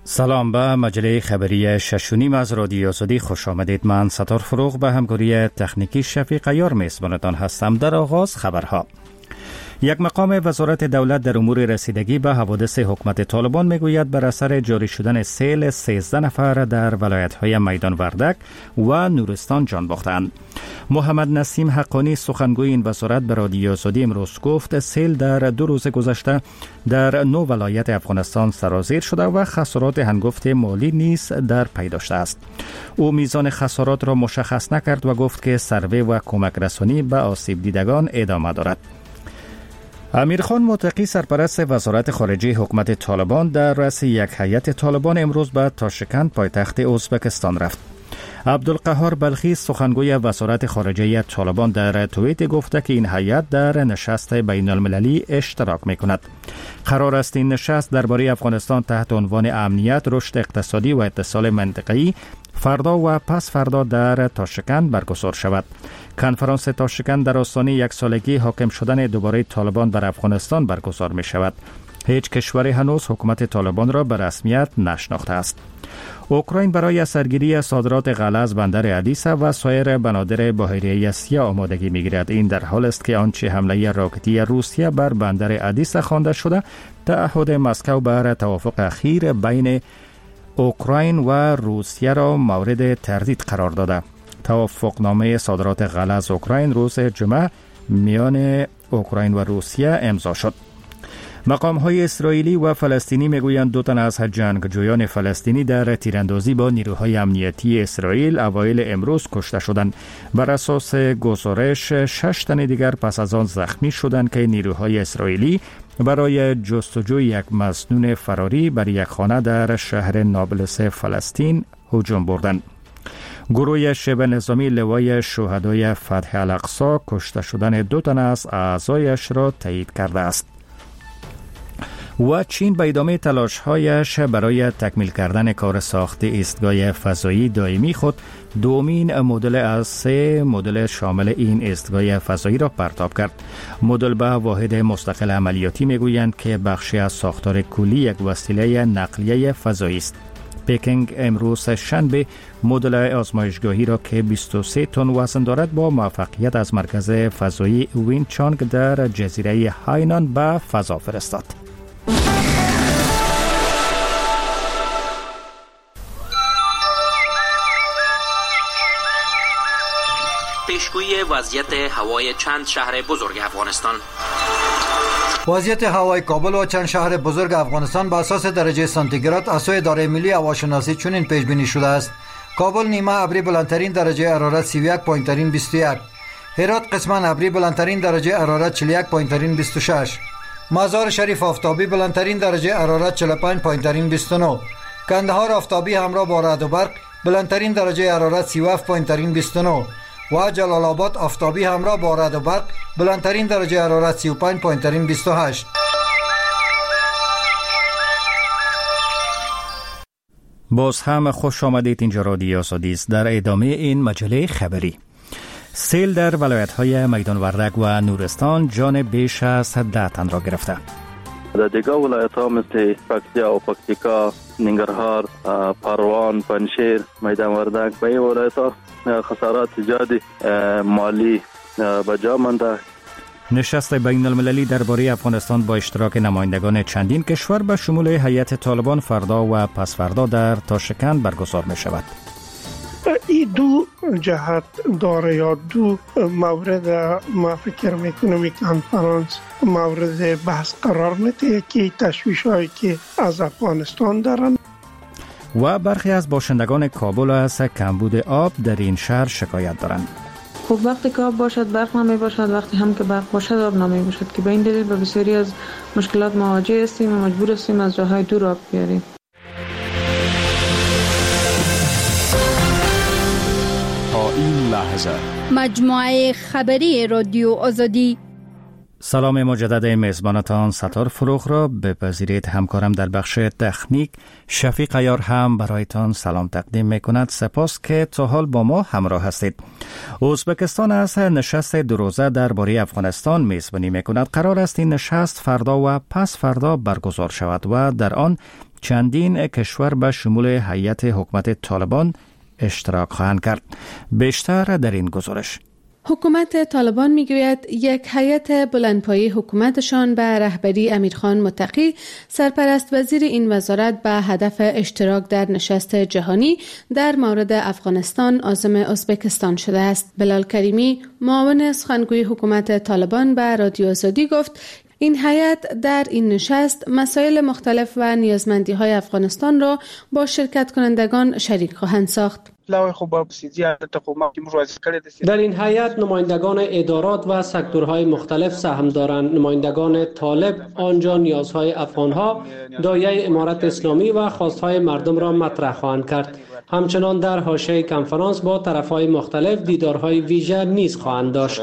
سلام به مجله خبری 6.5 از رادیو آزادی خوش آمدید. من ستار فروغ به همکاری تکنیکی شفیق عیار میزبانتان هستم. در آغاز خبرها. یک مقام وزارت دولت در امور رسیدگی به حوادث حکومت طالبان میگوید بر اثر جاری شدن سیل 13 نفر در ولایت‌های میدان وردک و نورستان جان باختند. محمد نسیم حقانی سخنگوی این وزارت به رادیو آزادی امروز گفت سیل در 2 روز گذشته در 9 ولایت افغانستان سرازیر شده و خسارات هنگفت مالی نیز در پی داشته است. او میزان خسارات را مشخص نکرد و گفت که سروی و کمک رسانی به آسیب دیدگان ادامه دارد. امیرخان متقی سرپرست وزارت خارجه حکومت طالبان در رأس یک هیئت طالبان امروز به تاشکند پایتخت ازبکستان رفت. عبدالقهار بلخی سخنگوی وزارت خارجه طالبان در توییت گفته که این هیئت در نشست بین المللی اشتراک می‌کند. قرار است این نشست درباره افغانستان تحت عنوان امنیت، رشد اقتصادی و اتصال منطقه‌ای فردا و پس فردا در تاشکند برگزار شود. کنفرانس تاشکند در آستانه 1 سالگی حاکم شدن دوباره طالبان بر افغانستان برگزار می شود. هیچ کشوری هنوز حکومت طالبان را به رسمیت نشناخته است. اوکراین برای سرگیری صادرات غله از بندر ادیسا و سایر بنادر بحیره سیاه آمادگی می‌گیرد. این در حال است که آنچه حمله راکتی روسیه بر بندر ادیسا خوانده شده تعهد مسکو بر توافق اخیر بین اوکراین و روسیه را مورد تردید قرار داده. توافقنامه صادرات غله از اوکراین روز جمعه میان اوکراین و روسیه امضا شد. مقام‌های اسرائیلی و فلسطینی میگویند 2 تن از جنگجویان فلسطینی در تیراندازی با نیروهای امنیتی اسرائیل اوایل امروز کشته شدند. بر اساس گزارش 6 تن دیگر پس از آن زخمی شدند که نیروهای اسرائیلی برای جستجوی یک مسنون فراری بر یک خانه در شهر نابلس فلسطین هجوم بردند. گروه شبه نظامی لوای شهدای فتح الاقصی کشته شدن 2 تن از اعضایش را تایید کرده است. و چین به ادامه تلاش‌هایش برای تکمیل کردن کار ساخت ایستگاه فضایی دائمی خود دومین مدل از 3 مدل شامل این ایستگاه فضایی را پرتاب کرد. مدل به واحد مستقل عملیاتی میگویند که بخشی از ساختار کلی یک وسیله نقلیه فضایی است. پکینگ امروز شنبه مدل آزمایشگاهی را که 23 تن وزن دارد با موفقیت از مرکز فضایی وینچانگ در جزیره هاینان به فضا فرستاد. پیشگویی وضعیت هوای چند شهر بزرگ افغانستان. وضعیت هوای کابل و چند شهر بزرگ افغانستان بر اساس درجه سانتیگراد از سوی اداره ملی هواشناسی چنین پیش بینی شده است: کابل نیمه ابری بلندترین درجه حرارت 31 پایین ترین 21، هرات قسما ابری بلندترین درجه حرارت 41 پایین ترین 26، مزار شریف آفتابی بلندترین درجه حرارت 45 پایین ترین 29، کندهار آفتابی همراه با رعد و برق بلندترین درجه حرارت 37 پایین ترین 29 و جلال آباد آفتابی همراه با رعد و برق بلندترین درجه حرارت 35 پایین ترین 28. باز هم خوش آمدید. اینجا رادیو آزادی است. در ادامه این مجله خبری، سیل در ولایت‌های میدان وردک و نورستان جان بیش از 10 تن را گرفته. در دیگر ولایت‌ها مثل پکتیا و پکتیکا، ننگرهار، پروان، پنشیر، میدان وردک به این ولایت‌ها خسارات زیادی مالی به جا مانده. نشست بین المللی درباره افغانستان با اشتراک نمایندگان چندین کشور به شمول هیئت طالبان فردا و پس فردا در تاشکند برگزار می شود. این 2 جهت داره یا 2 مورد ما فکر میکنم کنفرانس مورد بحث قرار میده که تشویش‌هایی که از افغانستان دارن. و برخی از باشندگان کابل از کمبود آب در این شهر شکایت دارند. خب وقتی که آب باشد برق نمی باشد، وقتی هم که برق باشد آب نمی باشد که به این دلیل به بسیاری از مشکلات مواجه هستیم و مجبور هستیم از جاهای دور آب بیاریم. تا این لحظه مجموعه خبری رادیو آزادی. سلام مجدد میزبانتان ستار فروغ را بپذیرید. همکارم در بخش تکنیک شفیق عیار هم برایتان سلام تقدیم میکند. سپاس که تا حال با ما همراه هستید. ازبکستان از نشست 2 روزه درباره افغانستان میزبانی میکند. قرار است این نشست فردا و پس فردا برگزار شود و در آن چندین کشور به شمول هیئت حکومت طالبان اشتراک خواهند کرد. بیشتر در این گزارش. حکومت طالبان میگوید یک هیئت بلندپایه حکومتشان به رهبری امیرخان متقی سرپرست وزیر این وزارت به هدف اشتراک در نشست جهانی در مورد افغانستان عازم ازبکستان شده است. بلال کریمی معاون سخنگوی حکومت طالبان به رادیو آزادی گفت این هیئت در این نشست مسائل مختلف و نیازمندی‌های افغانستان را با شرکت کنندگان شریک خواهند ساخت. در این هیئت نمایندگان ادارات و سکتورهای مختلف سهم دارند. نمایندگان طالب آنجا نیازهای افغانها، دایره امارت اسلامی و خواستهای مردم را مطرح خواهند کرد. همچنان در حاشیه کنفرانس با طرفهای مختلف دیدارهای ویژه نیز خواهند داشت.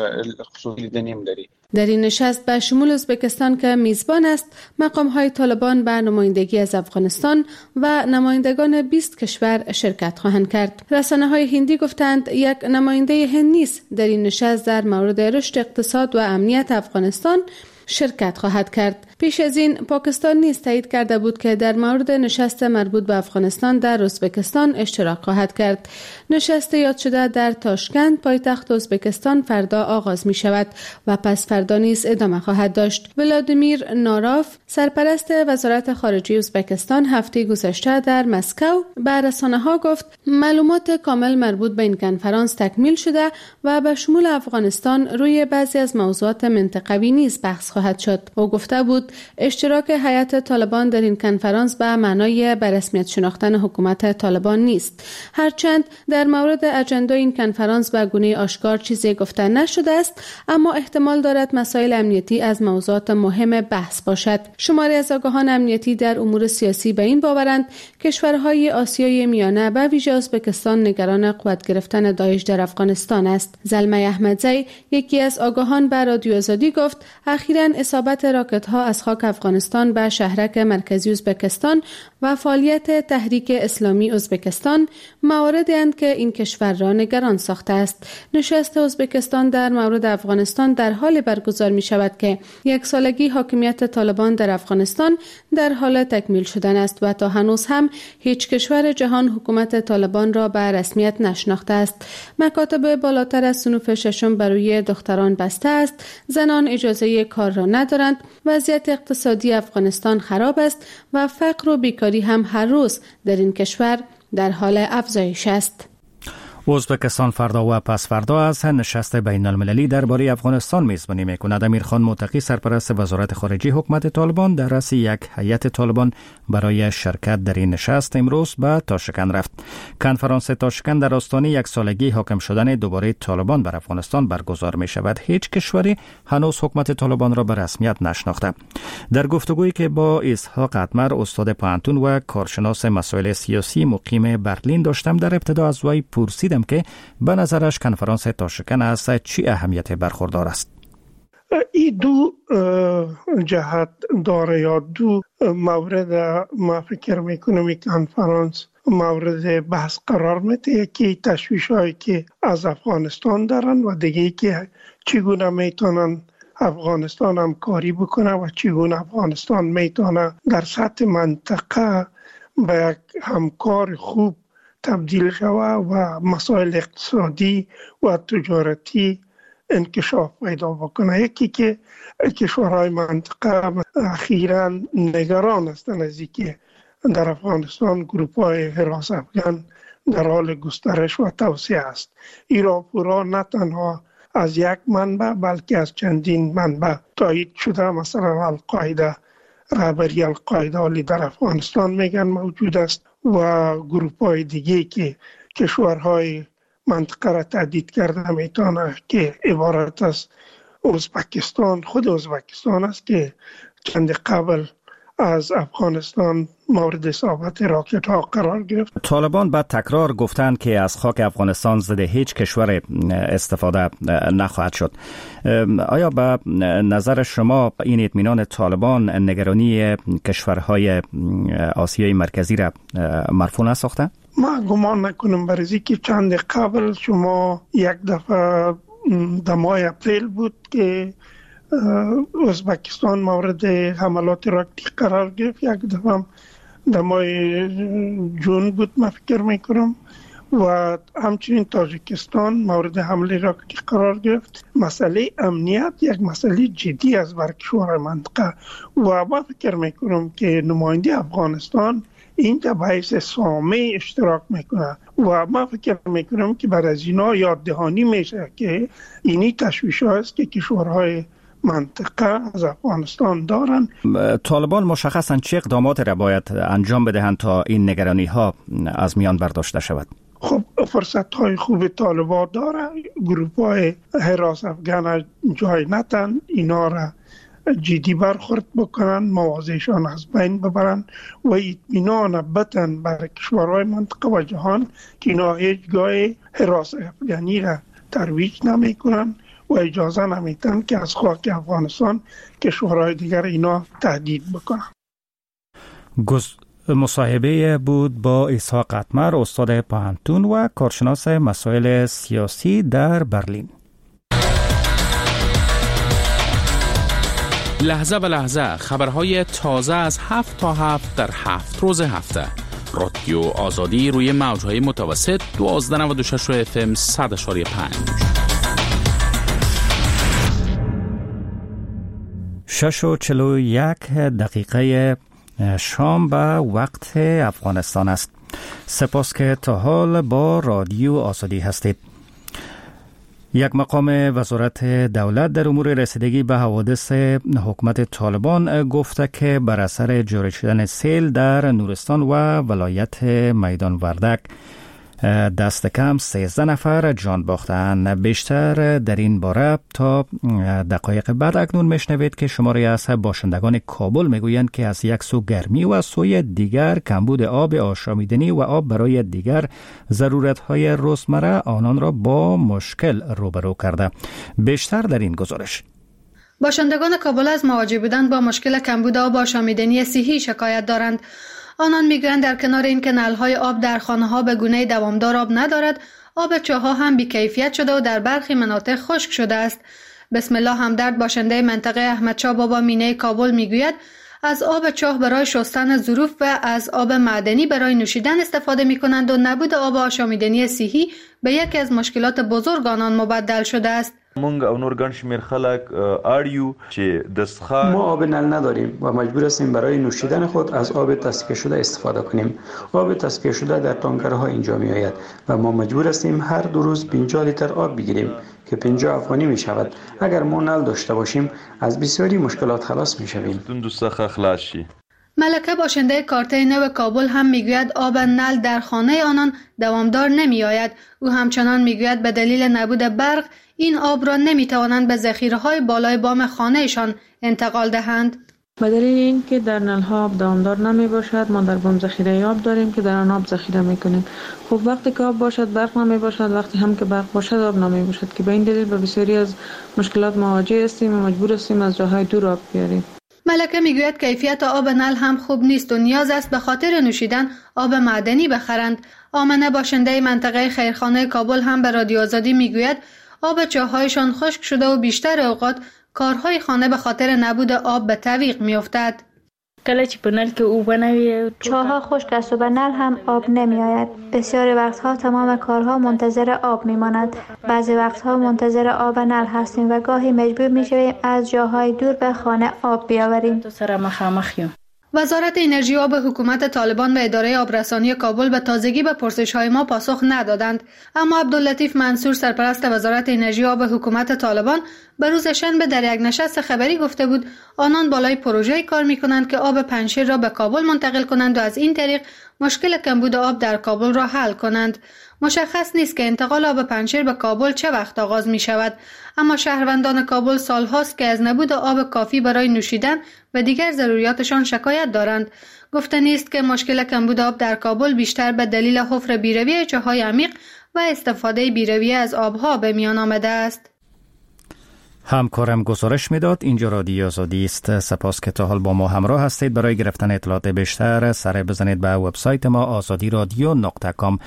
در این نشست به شمول ازبکستان که میزبان است، مقام‌های طالبان به نمایندگی از افغانستان و نمایندگان 20 کشور شرکت خواهند کرد. رسانه‌های هندی گفتند یک نماینده هند نیز در این نشست در مورد رشد اقتصاد و امنیت افغانستان شرکت خواهد کرد. پیش از این پاکستان نیز تایید کرده بود که در مورد نشست مربوط به افغانستان در ازبکستان اشتراک خواهد کرد. نشست یاد شده در تاشکند پایتخت ازبکستان فردا آغاز می شود و پس فردا نیز ادامه خواهد داشت. ولادیمیر ناراف سرپرست وزارت خارجه ازبکستان هفته گذشته در مسکو به رسانه‌ها گفت معلومات کامل مربوط به این کنفرانس تکمیل شده و به شمول افغانستان روی بعضی از موضوعات منطقوی نیز بحث خواهد شد. او گفته بود اشتراک هیئت طالبان در این کنفرانس به معنای به رسمیت شناختن حکومت طالبان نیست. هرچند در مورد اجندای این کنفرانس به گونه آشکار چیزی گفته نشده است، اما احتمال دارد مسائل امنیتی از موضوعات مهم بحث باشد. شماری از آگاهان امنیتی در امور سیاسی به این باورند کشورهای آسیای میانه به ویژه ازبکستان نگران قوت گرفتن داعش در افغانستان است. زلمه احمدزی یکی از آگاهان به رادیو آزادی گفت اخیراً اصابت راکت‌ها از خاک افغانستان به شهرک مرکزی ازبکستان و فعالیت تحریک اسلامی ازبکستان مواردی اند که این کشور را نگران ساخته است. نشست ازبکستان در مورد افغانستان در حال برگزار می شود که یک سالگی حاکمیت طالبان در افغانستان در حال تکمیل شدن است و تا هنوز هم هیچ کشور جهان حکومت طالبان را به رسمیت نشناخته است. مکاتب بالاتر از صنوف ششم برای دختران بسته است، زنان اجازه کار را ندارند، وضعیت اقتصادی افغانستان خراب است و فقر و بیکاری هم هر روز در این کشور در حال افزایش است. ازبکستان فردا و پس فردا از نشست بین المللی درباره افغانستان میزبانی میکند. امیرخان متقی سرپرست وزارت خارجه حکومت طالبان در رأس یک هیئت طالبان برای شرکت در این نشست امروز به تاشکند رفت. کنفرانس تاشکند در آستانه یک سالگی حاکم شدن دوباره طالبان بر افغانستان برگزار می شود. هیچ کشوری هنوز حکومت طالبان را به رسمیت نشناخته. در گفتگویی که با اسحاق اتمر استاد پانتون و کارشناس مسائل سیاسی مقیم برلین داشتم، در ابتدا از وی پرسیدم که به نظرش کنفرانس تاشکند از چی اهمیت برخوردار است. این دو جهت داره یا دو مورد ما فکر میکنم کنفرانس مورد بحث قرار میده که تشویش هایی که از افغانستان دارن و دیگه که چگونه میتونن افغانستان همکاری بکنه و چگونه افغانستان میتونه در سطح منطقه به یک همکار خوب تبدیل شود و مسائل اقتصادی و تجارتی انکشاف پیدا بکنه. یکی که کشورهای منطقه اخیراً نگران هستند از اینکه در افغانستان گروپ‌های حراس افغان در حال گسترش و توسعه است. ایران پورا نه تنها از یک منبع بلکه از چندین منبع تایید شده. مثلا القاعده، رهبری القاعده در افغانستان میگن موجود است و گروپ‌های دیگه که کشورهای منطقه را تهدید کرده میتونه که عبارت از ازبکستان، خود ازبکستان است که چند قبل از افغانستان مورد اصابت راکت ها قرار گرفت. طالبان بعد تکرار گفتند که از خاک افغانستان ضد هیچ کشور استفاده نخواهد شد. آیا به نظر شما این اطمینان طالبان نگرانی کشورهای آسیای مرکزی را مرفوع نساخته؟ ما گمان نکنم، برای که چند قبل شما یک دفعه در ماه اپریل بود که ازبکستان مورد حملات راکتی قرار گرفت، یک دفعه در ماه جون بود من فکر میکنم و همچنین تاجیکستان مورد حمله را که قرار گرفت. مسئله امنیت یک مسئله جدی است بر کشورهای منطقه و من فکر میکنم که نماینده افغانستان اینجا به حیث سامع اشتراک میکنه و من فکر میکنم که بعد از اینا یاد دهانی میشه که اینی تشویش هاست که کشورهای منطقه از افغانستان دارن. طالبان مشخصاً چه اقدامات را باید انجام بدهند تا این نگرانی ها از میان برداشته شود؟ خب فرصت های خوب طالبان داره، گروپ های حراس افغان جای نتن، اینا را جدی برخورد بکنن، موازیشان از بین ببرن و اطمینان بتن بر کشورهای منطقه و جهان که اینا هیچگاه حراس افغانی را ترویج نمی کنن و اجازه نمیتن که از خاک افغانستان کشورهای دیگر اینا تهدید بکنن. مصاحبه بود با اسحاق قطمر، استاد پوهنتون و کارشناس مسائل سیاسی در برلین. لحظه به لحظه خبرهای تازه از 7 تا 7 در 7 روز هفته. رادیو آزادی روی موجهای متوسط 1296 FM 100.5. 6:41 شام به وقت افغانستان است. سپاس که تا حال با رادیو آزادی هستید. یک مقام وزارت دولت در امور رسیدگی به حوادث حکومت طالبان گفته که بر اثر جاری شدن سیل در نورستان و ولایت میدان وردک دست کم 13 نفر جان باختند. بیشتر در این باره تا دقایق بعد اکنون میشنوید که شماری از باشندگان کابل میگویند که از یک سو گرمی و از سوی دیگر کمبود آب آشامیدنی و آب برای دیگر ضرورت‌های روزمره آنان را با مشکل روبرو کرده. بیشتر در این گزارش. باشندگان کابل از مواجه بودن با مشکل کمبود آب آشامیدنی صحی شکایت دارند. آنان میگویند در کنار این که نل‌های آب در خانه‌ها به گونه دوامدار آب ندارد، آب چاه‌ها هم بی‌کیفیت شده و در برخی مناطق خشک شده است. بسم الله همدرد باشنده منطقه احمدشاه بابا مینه کابل میگوید از آب چاه برای شستن ظروف و از آب معدنی برای نوشیدن استفاده می‌کنند و نبود آب آشامیدنی صحی به یکی از مشکلات بزرگ آنان مبدل شده است. مونږ او نور ګڼ شمېر خلک اړیو چې د څښاک ما آب نل نداریم و مجبور هستیم برای نوشیدن خود از آب تصفیه شده استفاده کنیم. آب تصفیه شده در تانکرها اینجا می آید و ما مجبور هستیم هر 2 روز 50 لیتر آب بگیریم که 50 افغانی می شود. اگر ما نل داشته باشیم از بسیاری مشکلات خلاص می شویم. ملکه باشنده کارته نو کابل هم میگوید آب نل در خانه آنان دوامدار نمی آید. او همچنان میگوید به دلیل نبود برق این آب را نمی توانند به ذخیره‌های بالای بام خانهشان انتقال دهند. به دلیل اینکه در نل‌ها آب دوامدار نمی باشد، ما در بام ذخیره آب داریم که در آن آب ذخیره میکنیم. خب وقتی که آب باشد برق نمی باشد، وقتی هم که برق باشد آب نمی باشد که به این دلیل به بسیاری از مشکلات مواجه هستیم و مجبور هستیم از جاهای دور آب بیاریم. ملکه میگوید کیفیت آب نل هم خوب نیست و نیاز است به خاطر نوشیدن آب معدنی بخرند. آمنه باشنده منطقه خیرخانه کابل هم به رادیو آزادی میگوید آب چاه‌هایشان خشک شده و بیشتر اوقات کارهای خانه به خاطر نبود آب به تعویق میافتد. کله چې په نل کې اوبه نه وي چاه‌ها خشک است و به نل هم آب نمیآید. بسیاری وقتها تمام کارها منتظر آب میماند. بعضی وقتها منتظر آب نل هستیم و گاهی مجبور میشویم از جاهای دور به خانه آب بیاوریم. وزارت انرژی و آب حکومت طالبان و اداره آبرسانی کابل به تازگی به پرسش‌های ما پاسخ ندادند، اما عبداللطیف منصور سرپرست وزارت انرژی و آب حکومت طالبان به روز شنبه در یک نشست خبری گفته بود آنان بالای پروژه‌ای کار می‌کنند که آب پنجشیر را به کابل منتقل کنند و از این طریق مشکل کمبود آب در کابل را حل کنند. مشخص نیست که انتقال آب پنجشیر به کابل چه وقت آغاز می شود، اما شهروندان کابل سالهاست که از نبود آب کافی برای نوشیدن و دیگر ضروریاتشان شکایت دارند. گفته نیست که مشکل کمبود آب در کابل بیشتر به دلیل حفر بیروی چاه‌های عمیق و استفاده بیروی از آبها به میان آمده است. همکارم گزارش میداد. اینجا رادیو آزادی است. سپاس که تا حال با ما همراه هستید. برای گرفتن اطلاعات بیشتر سر بزنید به وبسایت ما azadiradyo.com.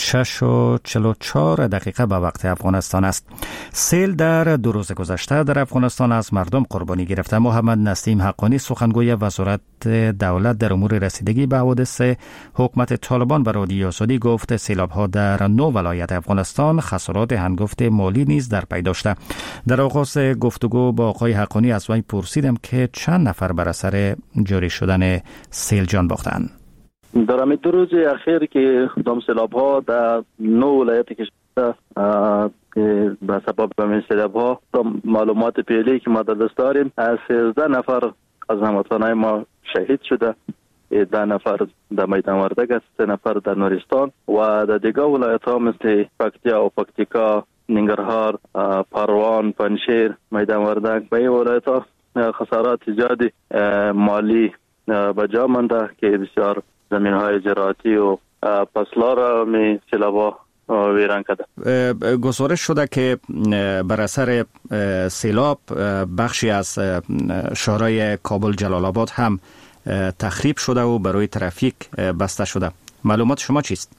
6:44 به وقت افغانستان است. سیل در 2 روز گذشته در افغانستان از مردم قربانی گرفته. محمد نسیم حقانی سخنگوی وزارت دولت در امور رسیدگی به حوادث حکومت طالبان به رادیو آزادی گفت سیلاب‌ها در 9 ولایت افغانستان خسارات هنگفت مالی نیز در پی داشته. در آغاز گفتگو با آقای حقانی از وی پرسیدم که چند نفر بر اثر جاری شدن سیل جان باختند. در همین 2 روز اخیر که دام سیلاب‌ها در 9 ولایت کشور که به سبب همین سیلاب‌ها معلومات پیلی که ما در دست داریم 13 نفر از هموطنان ما شهید شده، 10 نفر در میدان وردگ است، 3 نفر در نورستان و در دیگر ولایت‌ها مثل پکتیا و پکتیکا، ننگرهار، پروان، پنشیر، میدان وردگ به این ولایت‌ها خسارات زیادی مالی به جا مانده که بسیار زمین‌های زراعتی و فصل‌ها را می سیلاب‌ها ویران کرده. گزارش شده که بر اثر سیلاب بخشی از شهرهای کابل جلال آباد هم تخریب شده و برای ترافیک بسته شده. معلومات شما چیست؟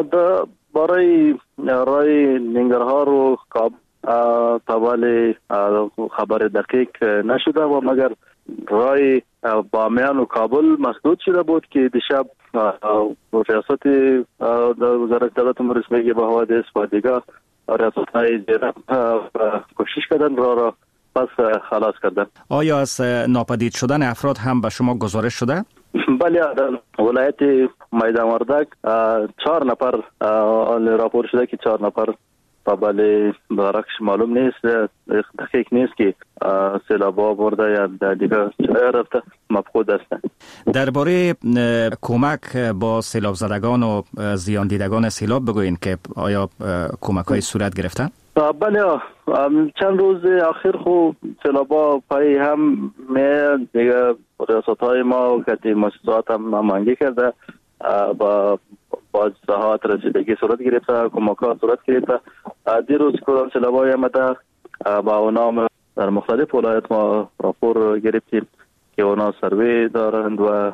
برای رای ننگرهار و کابل طوال خبر دقیق نشده و مگر رای بامیان و کابل مسدود شده بود که دیشب ریاست وزارت دولت امور رسمی به حوادث و دیگر ریاست‌های دیگر کوشش کردن را پس خلاص کردن. آیا از ناپدید شدن افراد هم به شما گزارش شده؟ بله، در ولایت میدان وردگ 4 نفر راپور شده که 4 نفر بله برعکس معلوم نیست، دقیق نیست که سیلاب‌ها برده یا در دیگر جای رفته مفقود هستند. درباره کمک با سیلاب زدگان و زیان دیدگان سیلاب بگوین که آیا کمک‌های صورت گرفته؟ بله، چند روز اخیر خوب سیلاب‌ها پای هم دیگه ریاست‌های ما که مؤسسات هم هماهنگی کرده با اصلاحات رسیدگی صورت گرفته، کمک‌ها صورت گرفته. دیروز کدام سیلاب‌های آمده با اونام در مختلف ولایت ما راپور گرفتیم که اونا سروی دارند و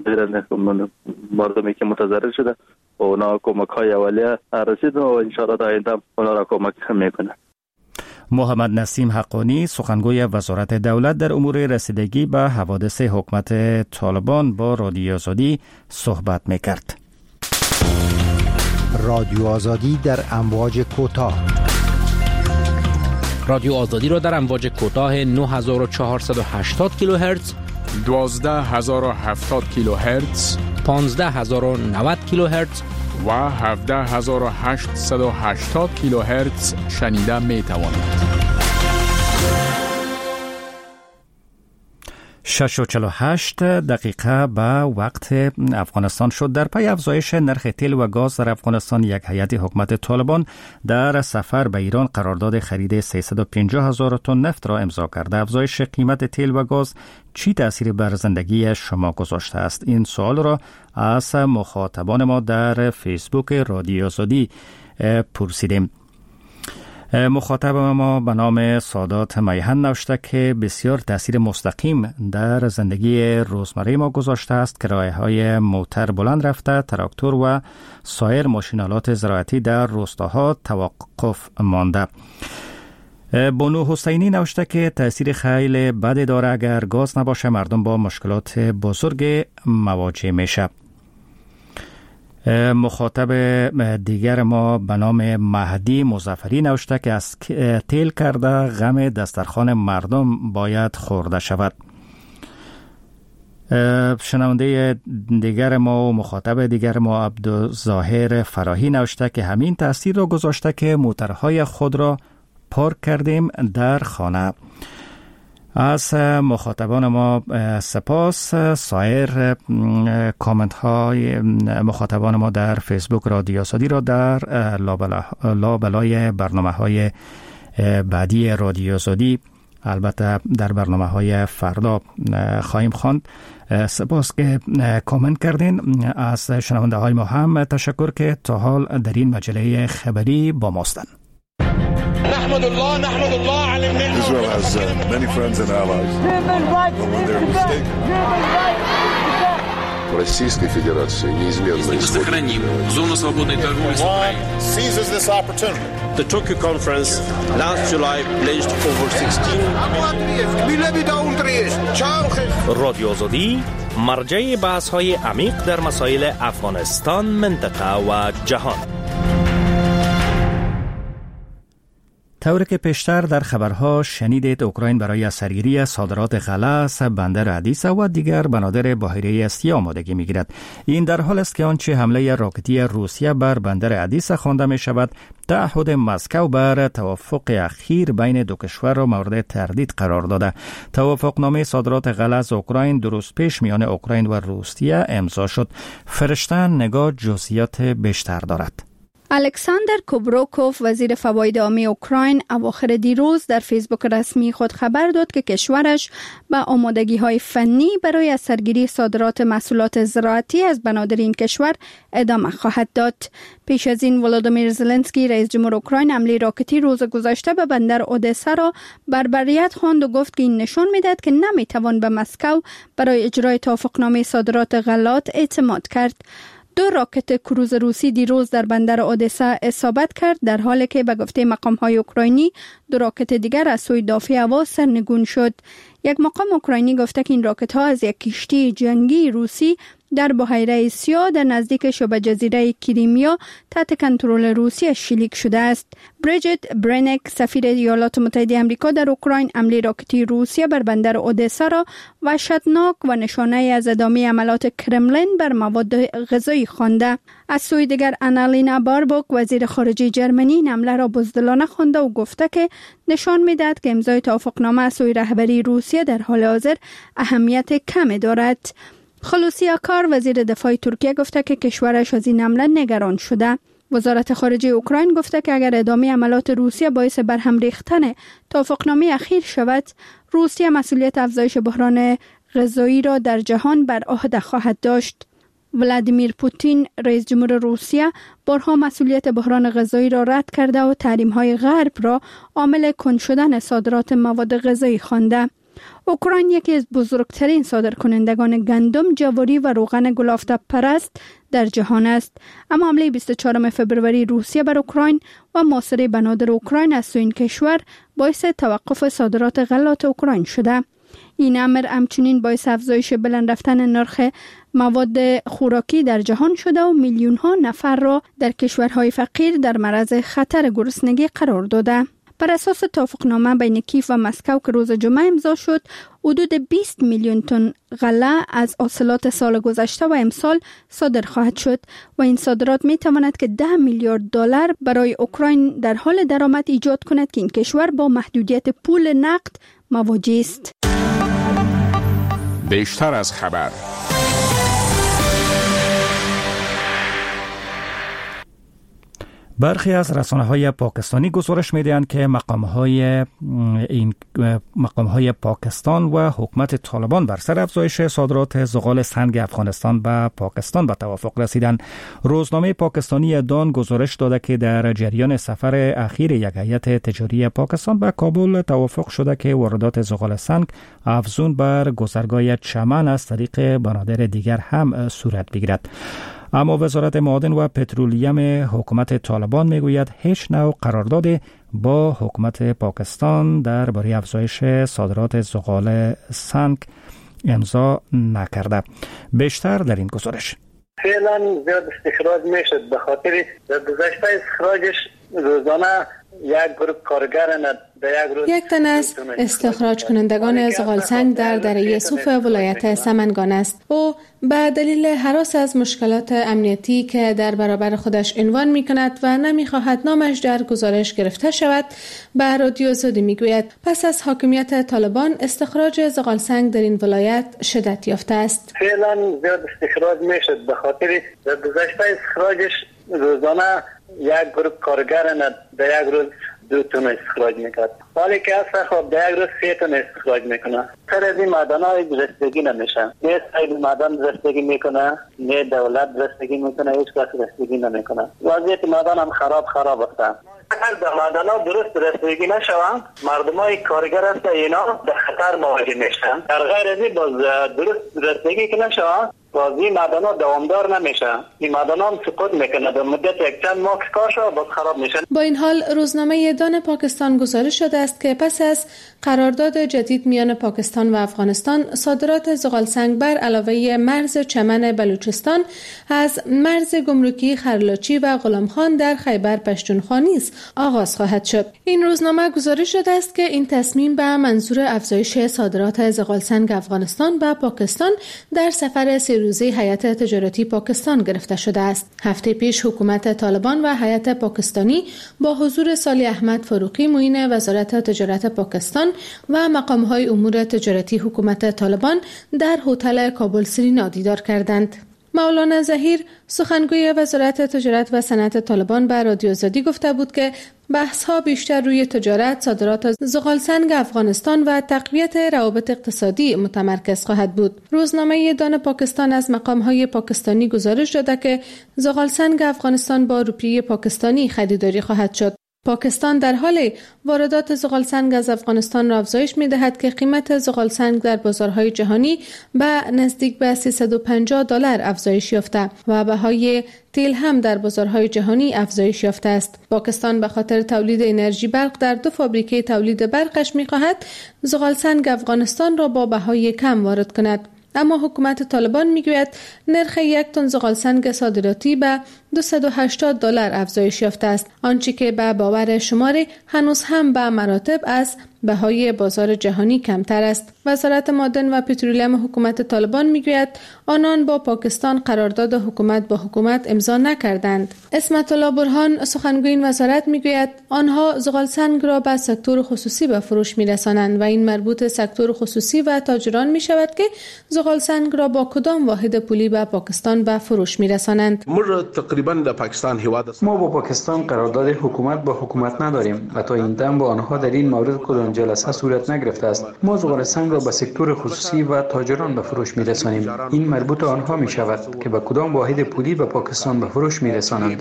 مردمی که متضرر شده و اونا کمک‌های اولیه رسید و انشاءالله در آینده اونا را کمک میکنه. محمد نسیم حقانی سخنگوی وزارت دولت در امور رسیدگی به حوادث حکومت طالبان با رادیو آزادی صحبت میکرد. رادیو آزادی در امواج کوتاه. رادیو آزادی را در امواج کوتاه 9480 کیلوهرتز، 12070 کیلوهرتز، 15090 کیلوهرتز و 17880 کیلوهرتز شنیده می توانید. 6:48 دقیقه به وقت افغانستان شد. در پی افزایش نرخ تیل و گاز در افغانستان، یک هیئت حکومت طالبان در سفر به ایران قرارداد خرید 350,000 تن نفت را امضا کرده. افزایش قیمت تیل و گاز چی تأثیری بر زندگی شما گذاشته است؟ این سوال را از مخاطبان ما در فیسبوک رادیو آزادی پرسیدیم. مخاطب ما به نام سادات میهن نوشته که بسیار تاثیر مستقیم در زندگی روزمره ما گذاشته است. کرایه‌های موتر بلند رفته، تراکتور و سایر ماشین‌آلات زراعتی در روستاها توقف مانده. بانو حسینی نوشته که تاثیر خیلی بد داره، اگر گاز نباشه مردم با مشکلات بزرگ مواجه میشه. مخاطب دیگر ما به نام مهدی مظفری نوشته که از تیل کرده غم دسترخوان مردم باید خورده شود. شنونده دیگر ما و مخاطب دیگر ما عبدالظاهر فراهی نوشته که همین تأثیر را گذاشته که موترهای خود را پارک کردیم در خانه. از مخاطبان ما سپاس. سایر کامنت های مخاطبان ما در فیسبوک رادیو آزادی را در لابلای برنامه های بعدی رادیو آزادی، البته در برنامه های فردا خواهیم خواند. سپاس که کامنت کردین. از شنونده های ما هم تشکر که تا حال در این مجله خبری با ماستن. Israel has many friends and allies. But when they're mistaken. Российской Федерации неизменно сохраним зону свободной торговли. Seizes this opportunity. The Tokyo conference last July pledged over 16 رادیو آزادی مرجع بحث های عمیق در مسائل افغانستان، منطقه و جهان. طوری که پیشتر در خبرها شنیدید، اوکراین برای سرگیری صادرات غله از بندر ادیسا و دیگر بنادر بحیره استی آمادگی می‌گیرد. این در حال است که آنچه حمله راکتی روسیه بر بندر ادیسا خوانده می‌شود، تعهد مسکو بر توافق اخیر بین دو کشور را مورد تردید قرار داده. توافقنامه صادرات غله از اوکراین درست پیش میان اوکراین و روسیه امضا شد. فرشته نگاه جزئیات بیشتر دارد. الکساندر کوبروکوف، وزیر فواید عامه اوکراین، اواخر دیروز در فیسبوک رسمی خود خبر داد که کشورش به آمادگی‌های فنی برای از سرگیری صادرات محصولات زراعتی از بنادر این کشور ادامه خواهد داد. پیش از این ولادیمیر زلنسکی، رئیس جمهور اوکراین، حمله راکتی روز گذشته به بندر اودسا را بربریت خواند و گفت که این نشان می‌دهد که نمی‌توان به مسکو برای اجرای توافقنامه صادرات غلات اعتماد کرد. 2 راکت کروز روسی دیروز در بندر اودسا اصابت کرد، در حالی که به گفته مقام‌های اوکراینی 2 راکت دیگر از سوی دافع هوا سرنگون شد. یک مقام اوکراینی گفته که این راکت‌ها از یک کشتی جنگی روسی در بحیره اسیا در نزدیک شبه جزیره کریمیا تحت کنترل روسیه شلیک شده است. بریجیت برنک، سفیر ایالات متحده آمریکا در اوکراین، حمله راکتی روسیه بر بندر اودسا را وحشتناک و نشانه از ادامه حملات کرملین بر مواد غذایی خوانده. از سوی دیگر آنالینا باربوک، وزیر خارجه جرمنی، این حمله را بزدلانه خوانده و گفته که نشان می‌دهد که امضای توافقنامه از سوی رهبری روسیه در حال حاضر اهمیت کمی دارد. خلوصی آکار، وزیر دفاع ترکیه، گفته که کشورش از این حمله نگران شده. وزارت خارجه اوکراین گفته که اگر ادامه حملات روسیه باعث برهم ریختن توافقنامه اخیر شود، روسیه مسئولیت افزایش بحران غذایی را در جهان بر عهده خواهد داشت. ولادیمیر پوتین، رئیس جمهور روسیه، بارها مسئولیت بحران غذایی را رد کرده و تحریم‌های غرب را عامل کند شدن صادرات مواد غذایی خوانده. اوکراین یکی از بزرگترین صادرکنندگان گندم، جواری و روغن گل‌آفتاب پرست در جهان است. اما حمله 24 فوریه روسیه بر اوکراین و محاصره بنادر اوکراین از سوی این کشور باعث توقف صادرات غلات اوکراین شده. این امر همچنین باعث افزایش بلند رفتن نرخ مواد خوراکی در جهان شده و میلیون ها نفر را در کشورهای فقیر در معرض خطر گرسنگی قرار داده. بر اساس توافقنامه بین کیف و مسکو که روز جمعه امضا شد، حدود 20 میلیون تن غله از حاصلات سال گذشته و امسال صادر خواهد شد و این صادرات می تواند که 10 میلیارد دلار برای اوکراین در حال درآمد ایجاد کند که این کشور با محدودیت پول نقد مواجه است. بیشتر از خبر. برخی از رسانه‌های پاکستانی گزارش می‌دهند که مقام‌های پاکستان و حکومت طالبان بر سر افزایش صادرات زغال سنگ افغانستان به پاکستان به توافق رسیدند. روزنامه پاکستانی دان گزارش داده که در جریان سفر اخیر یک هیئت تجاری پاکستان به کابل توافق شده که واردات زغال سنگ افزون بر گذرگاه چمن از طریق بنادر دیگر هم صورت بگیرد. اما وزارت معادن و پترولیم حکومت طالبان میگوید هیچ نوع قرارداد با حکومت پاکستان درباره افزایش صادرات زغال سنگ امضا نکرده. بیشتر در این گزارش. فعلا زیاد استخراج میشد، به خاطر در گذشته استخراجش روزانه یک گروه کارگر یک تن از استخراج کنندگان زغال سنگ در دره صوف ولایت سمنگان است. او به دلیل هراس از مشکلات امنیتی که در برابر خودش عنوان می کند و نمی خواهد نامش در گزارش گرفته شود، به رادیو آزادی می گوید پس از حاکمیت طالبان استخراج زغال سنگ در این ولایت شدت یافته است. فعلا زیاد استخراج میشد، به خاطر در گذشته استخراجش روزانه یک گروه کارگر در یک روز 2 تن استخراج میکرد، حالی که اصلا خب در یک روز 3 تن استخراج میکنه. سر از این معدن ها رسیدگی نمیشن، نه صاحب معدن رسیدگی میکنه، نه دولت رسیدگی میکنه، هیچ کس رسیدگی نمیکنه. وضعیت معدن هم خراب است. اگر در معدن ها درست رسیدگی نشوند، مردم های کارگر هست اینا در خطر مواجه میشن. در غیر از این باز درست رسیدگی که نشوند، بازی معدن‌ها دوامدار نمیشه. این معدن‌ها هم سقوط میکنه، در مدت یک چند ماه کار شد باز خراب میشه. با این حال روزنامه دان پاکستان گزارش شده است که پس از قرارداد جدید میان پاکستان و افغانستان، صادرات زغالسنگ بر علاوه مرز چمن بلوچستان از مرز گمرکی خرلاچی و غلامخان در خیبر پشتونخوا نیز آغاز خواهد شد. این روزنامه گزارش شده است که این تصمیم به منظور افزایش صادرات زغالسنگ افغانستان و پاکستان در سفر 3 روزه هیئت تجارتی پاکستان گرفته شده است. هفته پیش حکومت طالبان و هیئت پاکستانی با حضور صالح احمد فاروقی معین وزارت تجارت پاکستان و مقام‌های امور تجارتی حکومت طالبان در هتل کابل سرینا دیدار کردند. مولانا ظهیر سخنگوی وزارت تجارت و صنعت طالبان به رادیو آزادی گفته بود که بحث‌ها بیشتر روی تجارت، صادرات زغالسنگ افغانستان و تقویت روابط اقتصادی متمرکز خواهد بود. روزنامه دان پاکستان از مقام‌های پاکستانی گزارش داده که زغالسنگ افغانستان با روپیه پاکستانی خریداری خواهد شد. پاکستان در حال واردات زغالسنگ از افغانستان را افزایش می‌دهد که قیمت زغالسنگ در بازارهای جهانی به نزدیک به $350 افزایش یافته و بهای تیل هم در بازارهای جهانی افزایش یافته است. پاکستان به خاطر تولید انرژی برق در 2 فابریکه تولید برقش می‌خواهد زغالسنگ افغانستان را با بهای کم وارد کند. اما حکومت طالبان میگوید نرخ 1 تن زغالسنگ صادراتی به $280 افزایش یافته است، آنچه که به باور شماری هنوز هم به مراتب از بهای بازار جهانی کمتر است. وزارت معدن و پترولیم حکومت طالبان میگوید آنان با پاکستان قرارداد حکومت با حکومت امضا نکردند. اسمت الله برهان سخنگوی این وزارت میگوید آنها زغالسنگ را به سکتور خصوصی به فروش میرسانند و این مربوط سکتور خصوصی و تاجران میشود که زغالسنگ را با کدام واحد پولی به پاکستان به فروش میرسانند. ما با پاکستان قرارداد حکومت با حکومت نداریم و تا این دم با آنها در این مورد کدام جلسه صورت نگرفته است. ما زغالسنگ را به سکتور خصوصی و تاجران به فروش میرسانیم. این مربوط آنها می شود که به کدام واحد پولی به پاکستان به فروش میرسانند.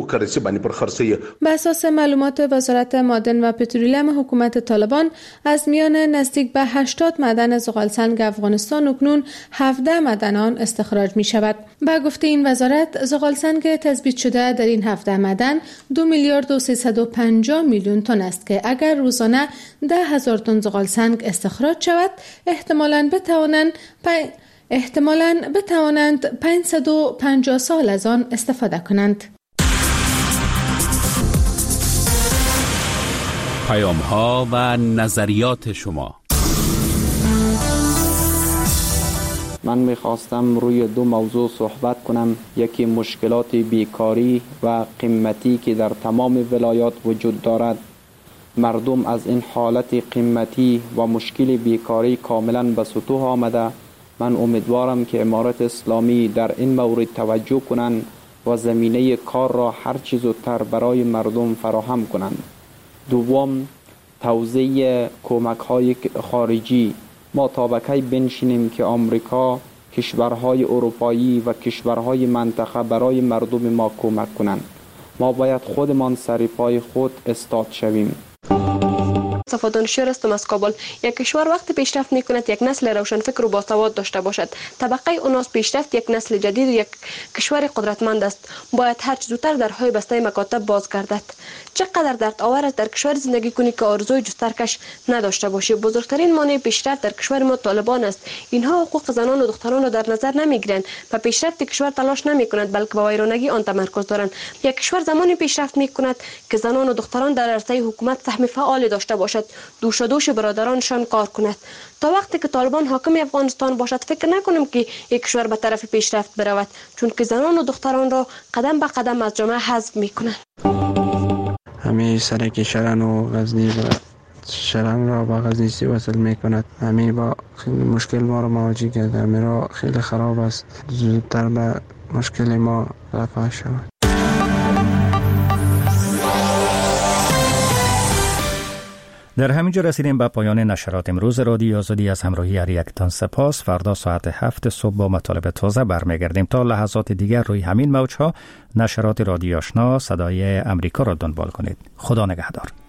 به اساس معلومات وزارت معدن و پترولیم حکومت طالبان از میان نزدیک به 80 معدن زغالسنگ افغانستان اکنون 17 معدن آن استخراج می شود. به گفته این وزارت زغالسنگ تثبیت شده در این 17 معدن 2 میلیارد و 350 میلیون تن است که اگر روزانه 10,000 تن زغالسنگ استخراج شود احتمالاً بتوانند 550 سال از آن استفاده کنند. پیام‌ها و نظریات شما. من میخواستم روی 2 موضوع صحبت کنم. یکی مشکلات بیکاری و قیمتی که در تمام ولایات وجود دارد. مردم از این حالت قیمتی و مشکل بیکاری کاملا به سطوح آمده. من امیدوارم که امارت اسلامی در این مورد توجه کنند و زمینه کار را هر چه زودتر برای مردم فراهم کنند. دوم، توزیع کمک‌های خارجی. ما تا به کی بنشینیم که آمریکا، کشورهای اروپایی و کشورهای منطقه برای مردم ما کمک کنند؟ ما باید خودمان سر پای خود استاد شویم. صفا دانشیار هستم از کابل. یک کشور وقتی پیشرفت میکند یک نسل روشنفکر و باسواد داشته باشد. طبقه اوناس پیشرفت یک نسل جدید و یک کشور قدرتمند است. باید هر چه زودتر درهای بسته مکاتب باز گردد. چقدر درد آور است در کشور زندگی کنی که آرزوی جسترکش نداشته باشی. بزرگترین مانع پیشرفت در کشور ما طالبان است. اینها حقوق زنان و دختران را در نظر نمیگیرند و پیشرفت کشور تلاش نمیکنند بلکه به ویرانگی آن تمرکز دارند. یک کشور زمانی پیشرفت میکند که زنان و دختران در عرصه حکومت سهم فعال داشته باشد، دوش برادرانشان کار کند. تا وقتی که طالبان حاکم افغانستان باشد فکر نکنیم که یک کشور به طرف پیشرفت برود، چون که زنان و دختران را قدم به قدم از جامعه حذف میکنند. همه سرک شرن و غزنی و شرن را با غزنی وصل میکند. همه با خیلی مشکل ما را مواجه کرده. میرا خیلی خراب است. زودتر به مشکل ما رفع شود. در همینجا رسیدیم به پایان نشرات امروز رادیو آزادی. از همراهی هر یکتان سپاس. فردا ساعت 7 صبح با مطالب تازه برمیگردیم. تا لحظات دیگر روی همین موج‌ها نشرات رادیو آشنا صدای امریکا را دنبال کنید. خدا نگهدار.